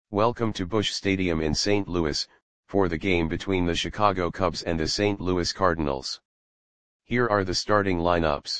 Welcome to Busch Stadium in St. Louis, for the game between the Chicago Cubs and the St. Louis Cardinals. Here are the starting lineups.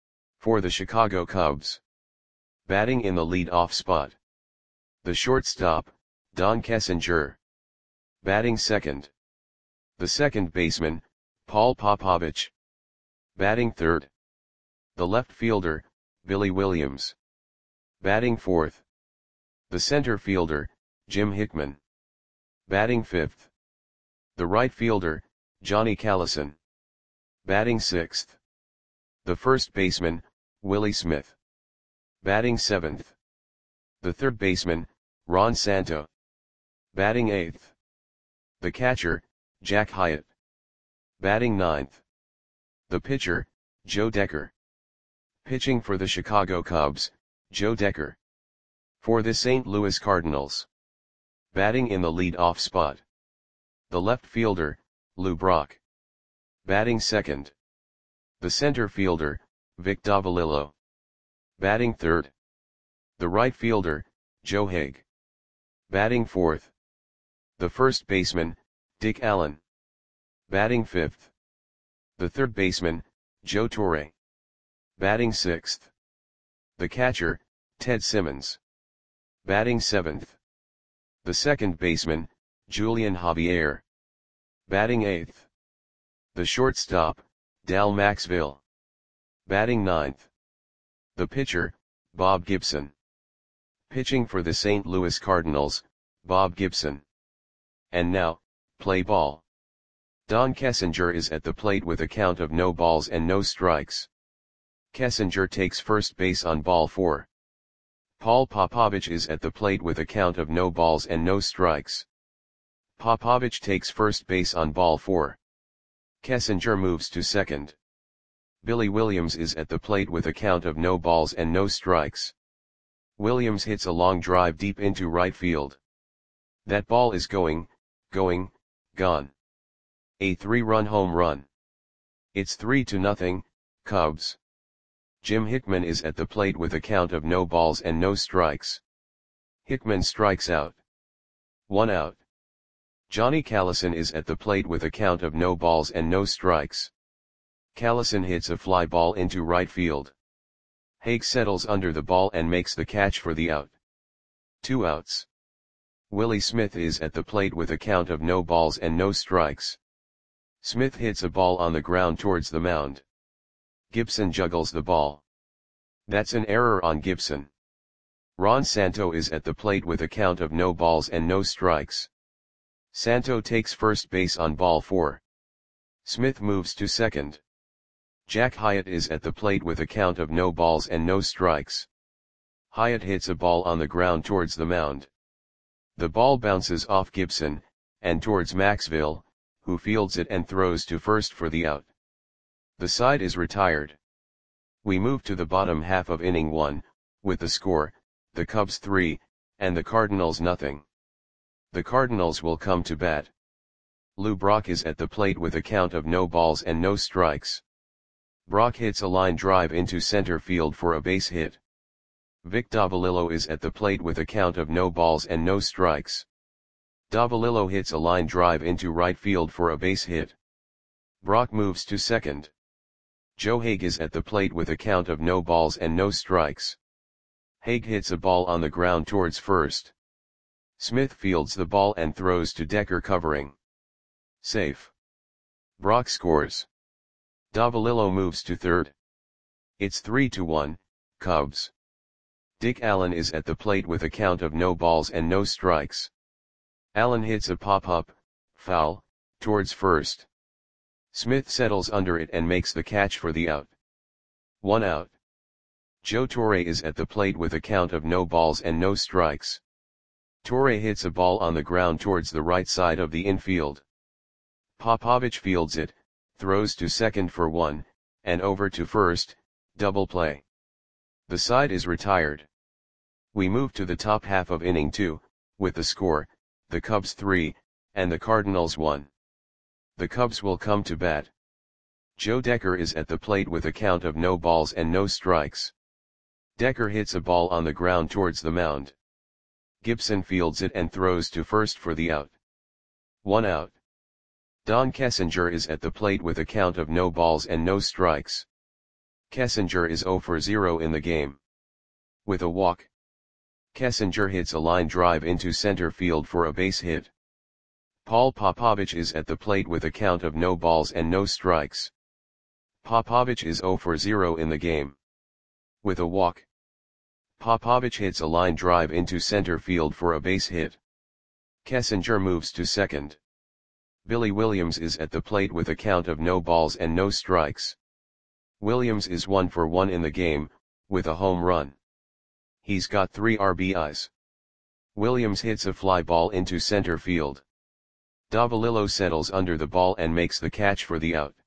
For the Chicago Cubs. Batting in the lead-off spot. The shortstop, Don Kessinger. Batting second. The second baseman, Paul Popovich. Batting third. The left fielder, Billy Williams. Batting fourth. The center fielder, Jim Hickman. Batting fifth. The right fielder, Johnny Callison. Batting sixth. The first baseman, Willie Smith. Batting seventh. The third baseman, Ron Santo. Batting eighth. The catcher, Jack Hyatt. Batting ninth. The pitcher, Joe Decker. Pitching for the Chicago Cubs, Joe Decker. For the St. Louis Cardinals. Batting in the lead-off spot. The left fielder, Lou Brock. Batting second. The center fielder, Vic Davalillo. Batting third. The right fielder, Joe Haig. Batting fourth. The first baseman, Dick Allen. Batting fifth. The third baseman, Joe Torre. Batting sixth. The catcher, Ted Simmons. Batting seventh. The second baseman, Julian Javier. Batting eighth. The shortstop, Dal Maxville. Batting ninth. The pitcher, Bob Gibson. Pitching for the St. Louis Cardinals, Bob Gibson. And now, play ball. Don Kessinger is at the plate with a count of no balls and no strikes. Kessinger takes first base on ball 4. Paul Popovich is at the plate with a count of no balls and no strikes. Popovich takes first base on ball 4. Kessinger moves to second. Billy Williams is at the plate with a count of no balls and no strikes. Williams hits a long drive deep into right field. That ball is gone. A 3-run home run. It's 3-0, Cubs. Jim Hickman is at the plate with a count of no balls and no strikes. Hickman strikes out. 1 out. Johnny Callison is at the plate with a count of no balls and no strikes. Callison hits a fly ball into right field. Haig settles under the ball and makes the catch for the out. 2 outs. Willie Smith is at the plate with a count of no balls and no strikes. Smith hits a ball on the ground towards the mound. Gibson juggles the ball. That's an error on Gibson. Ron Santo is at the plate with a count of no balls and no strikes. Santo takes first base on ball 4. Smith moves to second. Jack Hyatt is at the plate with a count of no balls and no strikes. Hyatt hits a ball on the ground towards the mound. The ball bounces off Gibson, and towards Maxville, who fields it and throws to first for the out. The side is retired. We move to the bottom half of inning 1, with the score, the Cubs 3, and the Cardinals nothing. The Cardinals will come to bat. Lou Brock is at the plate with a count of no balls and no strikes. Brock hits a line drive into center field for a base hit. Vic Davalillo is at the plate with a count of no balls and no strikes. Davalillo hits a line drive into right field for a base hit. Brock moves to second. Joe Haig is at the plate with a count of no balls and no strikes. Haig hits a ball on the ground towards first. Smith fields the ball and throws to Decker covering. Safe. Brock scores. Davalillo moves to third. It's 3-1, Cubs. Dick Allen is at the plate with a count of no balls and no strikes. Allen hits a pop-up, foul, towards first. Smith settles under it and makes the catch for the out. 1 out. Joe Torre is at the plate with a count of no balls and no strikes. Torre hits a ball on the ground towards the right side of the infield. Popovich fields it, throws to second for 1, and over to first, double play. The side is retired. We move to the top half of inning 2, with the score, the Cubs 3, and the Cardinals 1. The Cubs will come to bat. Joe Decker is at the plate with a count of no balls and no strikes. Decker hits a ball on the ground towards the mound. Gibson fields it and throws to first for the out. 1 out. Don Kessinger is at the plate with a count of no balls and no strikes. Kessinger is 0 for 0 in the game. With a walk, Kessinger hits a line drive into center field for a base hit. Paul Popovich is at the plate with a count of no balls and no strikes. Popovich is 0 for 0 in the game. With a walk, Popovich hits a line drive into center field for a base hit. Kessinger moves to second. Billy Williams is at the plate with a count of no balls and no strikes. Williams is 1 for 1 in the game, with a home run. He's got 3 RBIs. Williams hits a fly ball into center field. Davalillo settles under the ball and makes the catch for the out.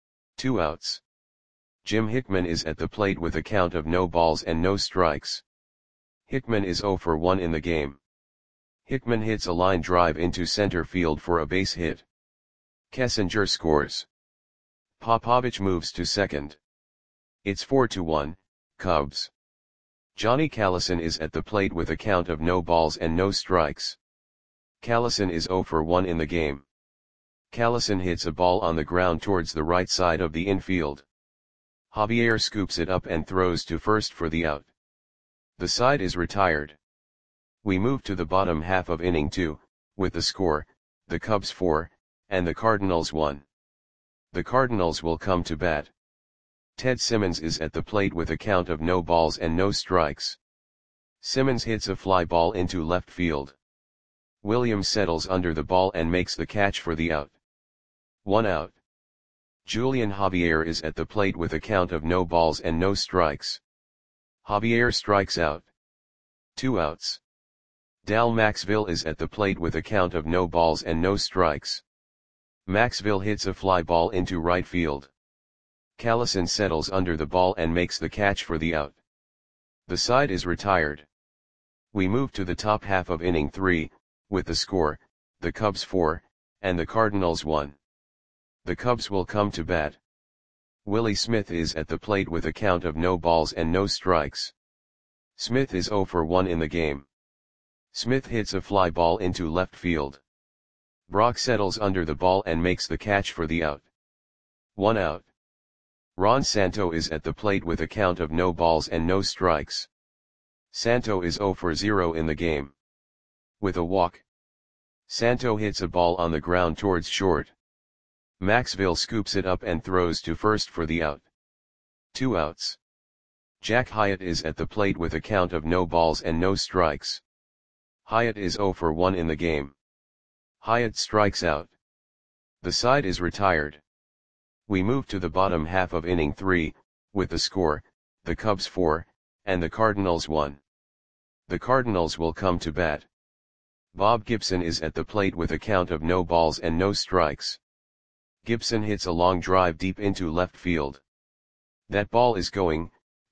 2 outs. Jim Hickman is at the plate with a count of no balls and no strikes. Hickman is 0 for 1 in the game. Hickman hits a line drive into center field for a base hit. Kessinger scores. Popovich moves to second. It's 4-1, Cubs. Johnny Callison is at the plate with a count of no balls and no strikes. Callison is 0 for 1 in the game. Callison hits a ball on the ground towards the right side of the infield. Javier scoops it up and throws to first for the out. The side is retired. We move to the bottom half of inning 2, with the score, the Cubs 4, and the Cardinals 1. The Cardinals will come to bat. Ted Simmons is at the plate with a count of no balls and no strikes. Simmons hits a fly ball into left field. Williams settles under the ball and makes the catch for the out. 1 out. Julian Javier is at the plate with a count of no balls and no strikes. Javier strikes out. 2 outs. Dal Maxville is at the plate with a count of no balls and no strikes. Maxville hits a fly ball into right field. Callison settles under the ball and makes the catch for the out. The side is retired. We move to the top half of inning 3, with the score, the Cubs 4, and the Cardinals 1. The Cubs will come to bat. Willie Smith is at the plate with a count of no balls and no strikes. Smith is 0 for 1 in the game. Smith hits a fly ball into left field. Brock settles under the ball and makes the catch for the out. 1 out. Ron Santo is at the plate with a count of no balls and no strikes. Santo is 0 for 0 in the game. With a walk, Santo hits a ball on the ground towards short. Maxville scoops it up and throws to first for the out. 2 outs. Jack Hyatt is at the plate with a count of no balls and no strikes. Hyatt is 0 for 1 in the game. Hyatt strikes out. The side is retired. We move to the bottom half of inning 3, with the score, the Cubs 4, and the Cardinals 1. The Cardinals will come to bat. Bob Gibson is at the plate with a count of no balls and no strikes. Gibson hits a long drive deep into left field. That ball is gone.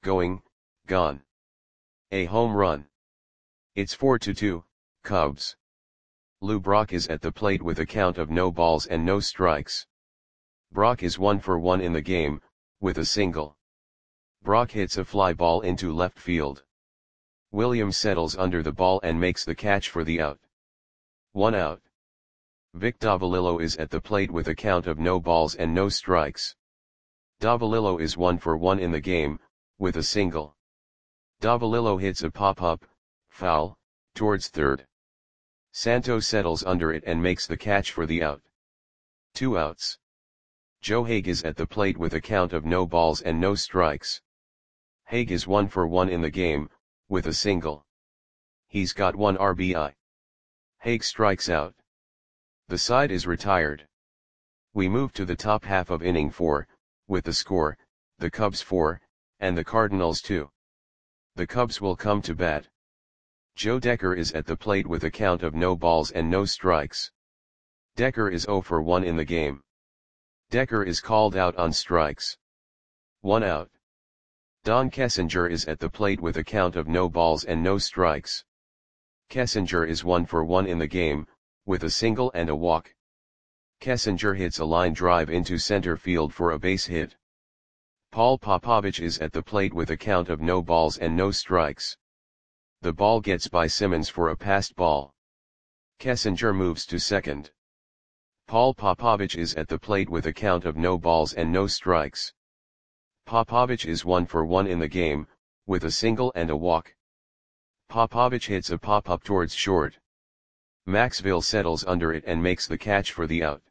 A home run. It's 4-2, Cubs. Lou Brock is at the plate with a count of no balls and no strikes. Brock is 1 for 1 in the game, with a single. Brock hits a fly ball into left field. Williams settles under the ball and makes the catch for the out. 1 out. Vic Davalillo is at the plate with a count of no balls and no strikes. Davalillo is 1 for 1 in the game, with a single. Davalillo hits a pop-up, foul, towards third. Santos settles under it and makes the catch for the out. 2 outs. Joe Hague is at the plate with a count of no balls and no strikes. Hague is 1 for 1 in the game, with a single. He's got 1 RBI. Hague strikes out. The side is retired. We move to the top half of inning 4, with the score, the Cubs 4, and the Cardinals 2. The Cubs will come to bat. Joe Decker is at the plate with a count of no balls and no strikes. Decker is 0 for 1 in the game. Decker is called out on strikes. 1 out. Don Kessinger is at the plate with a count of no balls and no strikes. Kessinger is 1 for 1 in the game, with a single and a walk. Kessinger hits a line drive into center field for a base hit. Paul Popovich is at the plate with a count of no balls and no strikes. The ball gets by Simmons for a passed ball. Kessinger moves to second. Paul Popovich is at the plate with a count of no balls and no strikes. Popovich is 1 for 1 in the game, with a single and a walk. Popovich hits a pop-up towards short. Maxville settles under it and makes the catch for the out.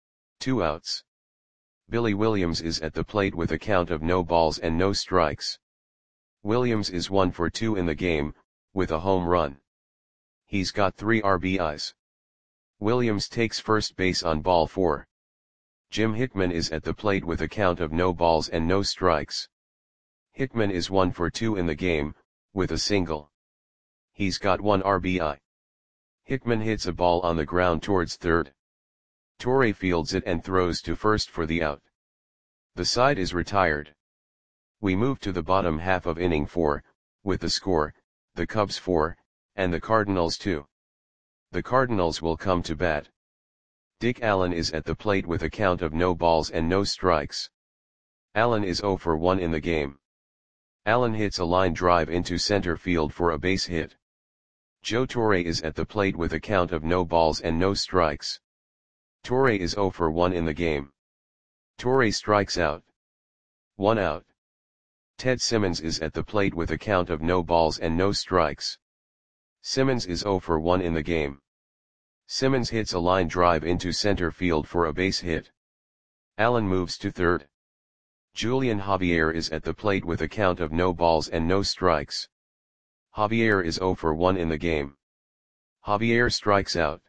2 outs. Billy Williams is at the plate with a count of no balls and no strikes. Williams is 1 for 2 in the game, with a home run. He's got 3 RBIs. Williams takes first base on ball 4. Jim Hickman is at the plate with a count of no balls and no strikes. Hickman is 1 for 2 in the game, with a single. He's got 1 RBI. Hickman hits a ball on the ground towards third. Torre fields it and throws to first for the out. The side is retired. We move to the bottom half of inning 4, with the score, the Cubs 4, and the Cardinals 2. The Cardinals will come to bat. Dick Allen is at the plate with a count of no balls and no strikes. Allen is 0 for 1 in the game. Allen hits a line drive into center field for a base hit. Joe Torre is at the plate with a count of no balls and no strikes. Torre is 0 for 1 in the game. Torre strikes out. 1 out. Ted Simmons is at the plate with a count of no balls and no strikes. Simmons is 0 for 1 in the game. Simmons hits a line drive into center field for a base hit. Allen moves to third. Julian Javier is at the plate with a count of no balls and no strikes. Javier is 0 for 1 in the game. Javier strikes out.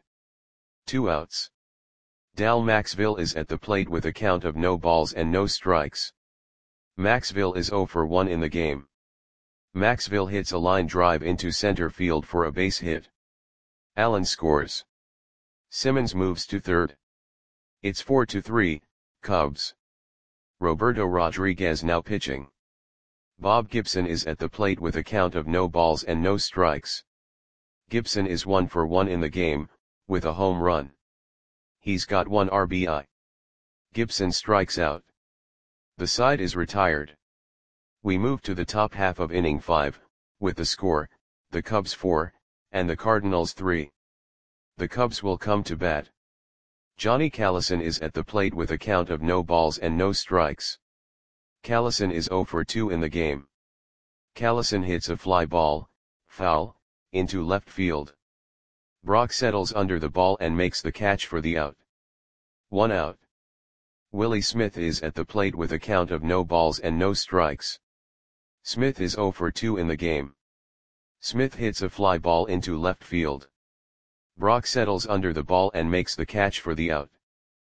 2 outs. Dal Maxville is at the plate with a count of no balls and no strikes. Maxville is 0 for 1 in the game. Maxville hits a line drive into center field for a base hit. Allen scores. Simmons moves to third. It's 4-3, Cubs. Roberto Rodriguez now pitching. Bob Gibson is at the plate with a count of no balls and no strikes. Gibson is 1 for 1 in the game, with a home run. He's got 1 RBI. Gibson strikes out. The side is retired. We move to the top half of inning 5, with the score, the Cubs 4, and the Cardinals 3. The Cubs will come to bat. Johnny Callison is at the plate with a count of no balls and no strikes. Callison is 0 for 2 in the game. Callison hits a fly ball, foul, into left field. Brock settles under the ball and makes the catch for the out. 1 out. Willie Smith is at the plate with a count of no balls and no strikes. Smith is 0 for 2 in the game. Smith hits a fly ball into left field. Brock settles under the ball and makes the catch for the out.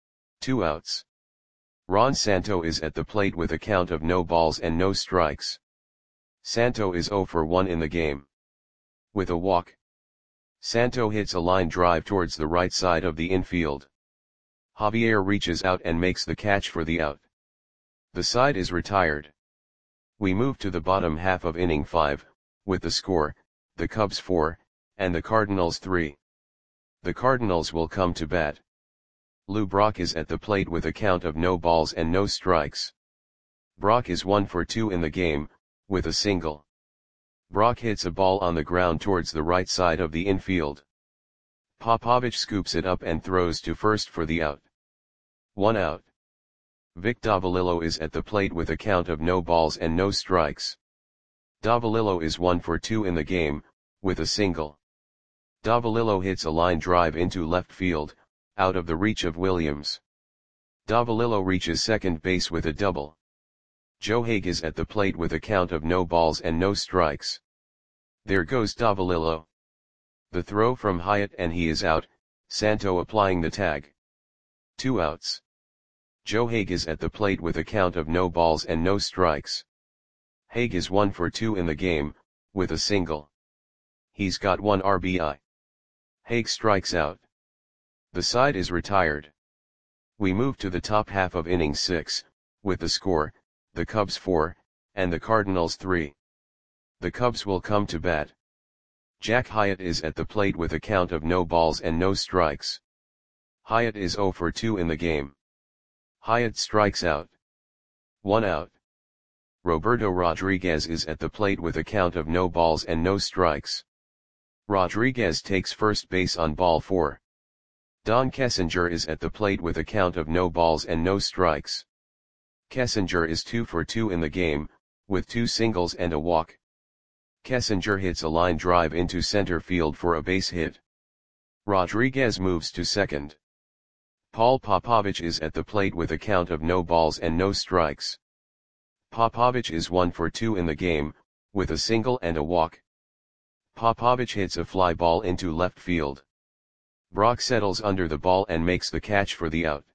2 outs. Ron Santo is at the plate with a count of no balls and no strikes. Santo is 0 for 1 in the game. With a walk. Santo hits a line drive towards the right side of the infield. Javier reaches out and makes the catch for the out. The side is retired. We move to the bottom half of inning 5, with the score, the Cubs 4, and the Cardinals 3. The Cardinals will come to bat. Lou Brock is at the plate with a count of no balls and no strikes. Brock is 1 for 2 in the game, with a single. Brock hits a ball on the ground towards the right side of the infield. Popovich scoops it up and throws to first for the out. 1 out. Vic Davalillo is at the plate with a count of no balls and no strikes. Davalillo is 1 for 2 in the game, with a single. Davalillo hits a line drive into left field, out of the reach of Williams. Davalillo reaches second base with a double. Joe Hague is at the plate with a count of no balls and no strikes. There goes Davalillo. The throw from Hyatt and he is out, Santo applying the tag. 2 outs. Joe Hague is at the plate with a count of no balls and no strikes. Hague is 1 for 2 in the game, with a single. He's got 1 RBI. Hague strikes out. The side is retired. We move to the top half of inning 6, with the score, the Cubs 4, and the Cardinals 3. The Cubs will come to bat. Jack Hyatt is at the plate with a count of no balls and no strikes. Hyatt is 0 for 2 in the game. Hyatt strikes out. 1 out. Roberto Rodriguez is at the plate with a count of no balls and no strikes. Rodriguez takes first base on ball 4. Don Kessinger is at the plate with a count of no balls and no strikes. Kessinger is 2 for 2 in the game, with 2 singles and a walk. Kessinger hits a line drive into center field for a base hit. Rodriguez moves to second. Paul Popovich is at the plate with a count of no balls and no strikes. Popovich is 1 for 2 in the game, with a single and a walk. Popovich hits a fly ball into left field. Brock settles under the ball and makes the catch for the out.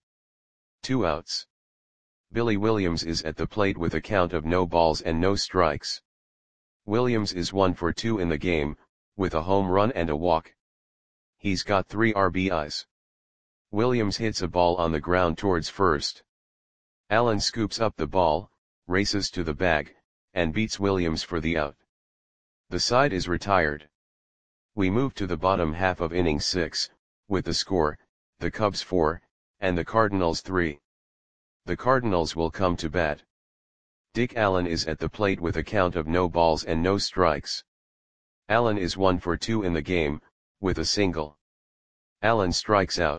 2 outs. Billy Williams is at the plate with a count of no balls and no strikes. Williams is 1 for 2 in the game, with a home run and a walk. He's got 3 RBIs. Williams hits a ball on the ground towards first. Allen scoops up the ball, races to the bag, and beats Williams for the out. The side is retired. We move to the bottom half of inning 6, with the score, the Cubs 4, and the Cardinals 3. The Cardinals will come to bat. Dick Allen is at the plate with a count of no balls and no strikes. Allen is 1 for 2 in the game, with a single. Allen strikes out.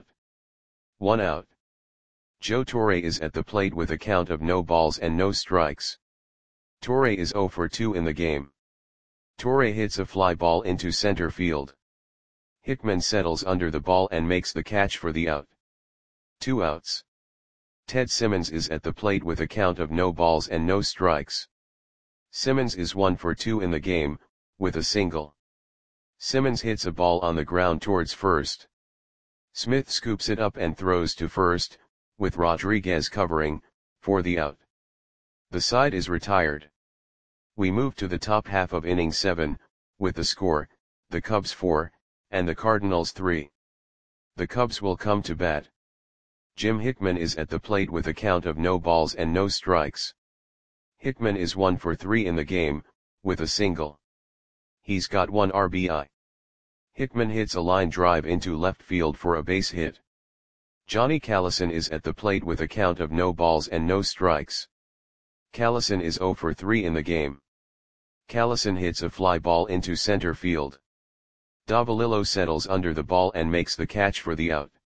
1 out. Joe Torre is at the plate with a count of no balls and no strikes. Torre is 0 for 2 in the game. Torre hits a fly ball into center field. Hickman settles under the ball and makes the catch for the out. 2 outs. Ted Simmons is at the plate with a count of no balls and no strikes. Simmons is 1 for 2 in the game, with a single. Simmons hits a ball on the ground towards first. Smith scoops it up and throws to first, with Rodriguez covering, for the out. The side is retired. We move to the top half of inning 7, with the score, the Cubs 4, and the Cardinals 3. The Cubs will come to bat. Jim Hickman is at the plate with a count of no balls and no strikes. Hickman is 1 for 3 in the game, with a single. He's got 1 RBI. Hickman hits a line drive into left field for a base hit. Johnny Callison is at the plate with a count of no balls and no strikes. Callison is 0 for 3 in the game. Callison hits a fly ball into center field. Davalillo settles under the ball and makes the catch for the out.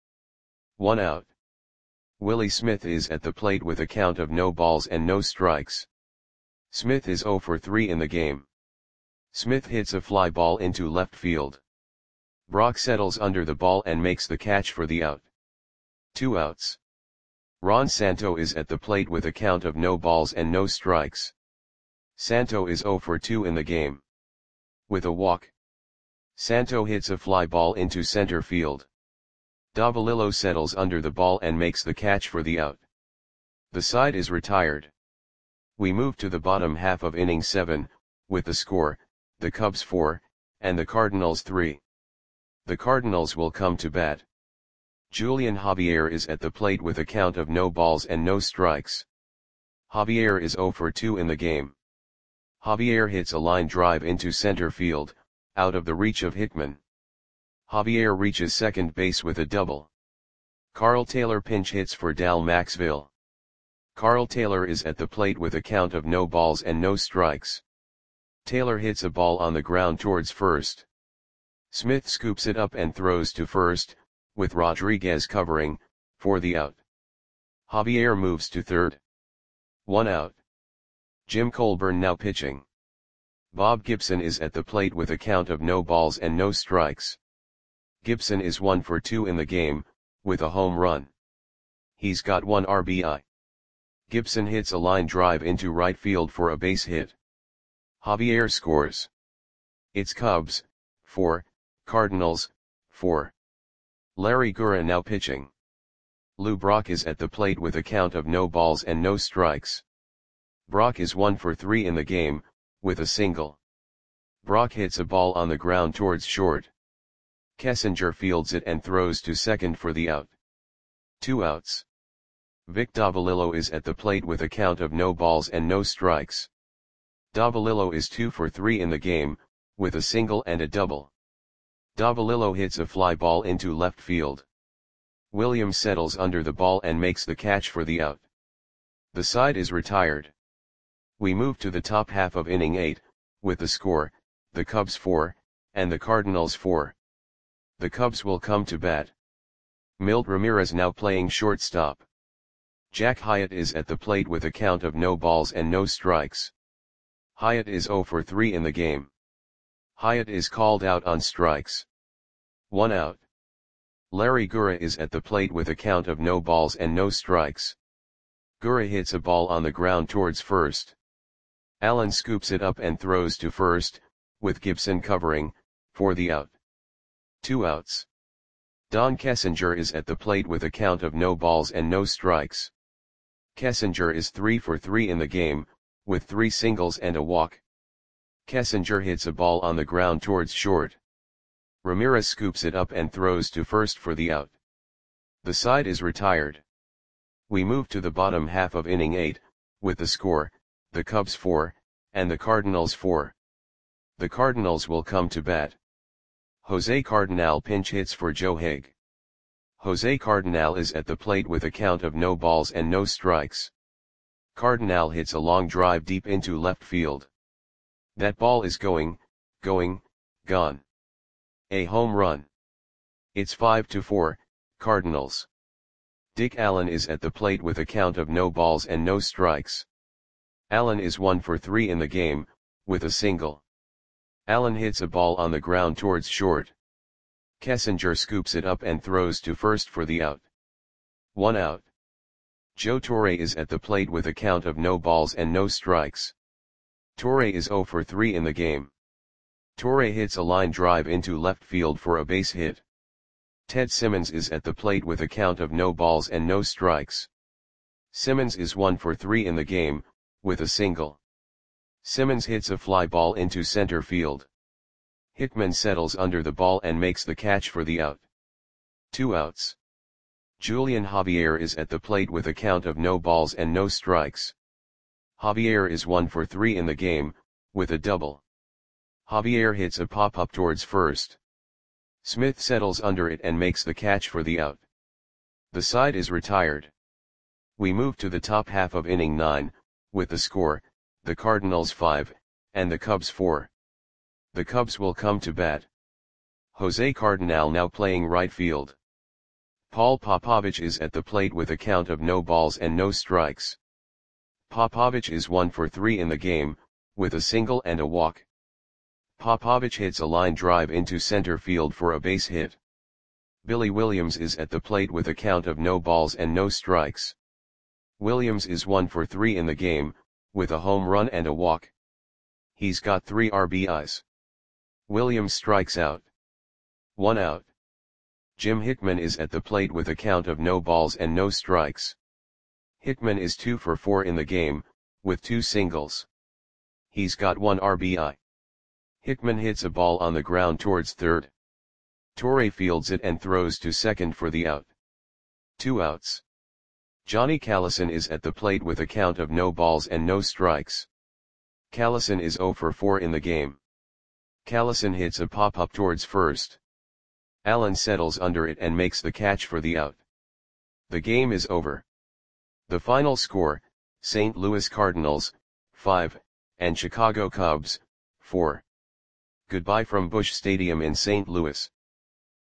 1 out. Willie Smith is at the plate with a count of no balls and no strikes. Smith is 0 for 3 in the game. Smith hits a fly ball into left field. Brock settles under the ball and makes the catch for the out. 2 outs. Ron Santo is at the plate with a count of no balls and no strikes. Santo is 0 for 2 in the game. With a walk. Santo hits a fly ball into center field. Davalillo settles under the ball and makes the catch for the out. The side is retired. We move to the bottom half of inning 7, with the score, the Cubs 4, and the Cardinals 3. The Cardinals will come to bat. Julian Javier is at the plate with a count of no balls and no strikes. Javier is 0 for 2 in the game. Javier hits a line drive into center field, out of the reach of Hickman. Javier reaches second base with a double. Carl Taylor pinch hits for Dal Maxville. Carl Taylor is at the plate with a count of no balls and no strikes. Taylor hits a ball on the ground towards first. Smith scoops it up and throws to first, with Rodriguez covering, for the out. Javier moves to third. 1 out. Jim Colburn now pitching. Bob Gibson is at the plate with a count of no balls and no strikes. Gibson is 1 for 2 in the game, with a home run. He's got 1 RBI. Gibson hits a line drive into right field for a base hit. Javier scores. It's Cubs 4, Cardinals 4. Larry Gura now pitching. Lou Brock is at the plate with a count of no balls and no strikes. Brock is 1 for 3 in the game, with a single. Brock hits a ball on the ground towards short. Kessinger fields it and throws to second for the out. 2 outs. Vic Davalillo is at the plate with a count of no balls and no strikes. Davalillo is 2 for 3 in the game, with a single and a double. Davalillo hits a fly ball into left field. Williams settles under the ball and makes the catch for the out. The side is retired. We move to the top half of inning 8, with the score, the Cubs 4, and the Cardinals 4. The Cubs will come to bat. Milt Ramirez now playing shortstop. Jack Hyatt is at the plate with a count of no balls and no strikes. Hyatt is 0 for 3 in the game. Hyatt is called out on strikes. 1 out. Larry Gura is at the plate with a count of no balls and no strikes. Gura hits a ball on the ground towards first. Allen scoops it up and throws to first, with Gibson covering, for the out. 2 outs. Don Kessinger is at the plate with a count of no balls and no strikes. Kessinger is 3 for 3 in the game, with 3 singles and a walk. Kessinger hits a ball on the ground towards short. Ramirez scoops it up and throws to first for the out. The side is retired. We move to the bottom half of inning 8, with the score, the Cubs 4, and the Cardinals 4. The Cardinals will come to bat. Jose Cardenal pinch hits for Joe Haig. Jose Cardenal is at the plate with a count of no balls and no strikes. Cardenal hits a long drive deep into left field. That ball is gone. A home run. It's 5-4, Cardinals. Dick Allen is at the plate with a count of no balls and no strikes. Allen is 1 for 3 in the game, with a single. Allen hits a ball on the ground towards short. Kessinger scoops it up and throws to first for the out. 1 out. Joe Torre is at the plate with a count of no balls and no strikes. Torre is 0 for 3 in the game. Torre hits a line drive into left field for a base hit. Ted Simmons is at the plate with a count of no balls and no strikes. Simmons is 1 for 3 in the game, with a single. Simmons hits a fly ball into center field. Hickman settles under the ball and makes the catch for the out. 2 outs. Julian Javier is at the plate with a count of no balls and no strikes. Javier is 1 for 3 in the game, with a double. Javier hits a pop-up towards first. Smith settles under it and makes the catch for the out. The side is retired. We move to the top half of inning 9, with the score, the Cardinals 5, and the Cubs 4. The Cubs will come to bat. Jose Cardenal now playing right field. Paul Popovich is at the plate with a count of no balls and no strikes. Popovich is 1 for 3 in the game, with a single and a walk. Popovich hits a line drive into center field for a base hit. Billy Williams is at the plate with a count of no balls and no strikes. Williams is 1 for 3 in the game, with a home run and a walk. He's got 3 RBIs. Williams strikes out. 1 out. Jim Hickman is at the plate with a count of no balls and no strikes. Hickman is 2 for 4 in the game, with 2 singles. He's got 1 RBI. Hickman hits a ball on the ground towards third. Torre fields it and throws to second for the out. 2 outs. Johnny Callison is at the plate with a count of no balls and no strikes. Callison is 0 for 4 in the game. Callison hits a pop-up towards first. Allen settles under it and makes the catch for the out. The game is over. The final score, St. Louis Cardinals, 5, and Chicago Cubs, 4. Goodbye from Busch Stadium in St. Louis.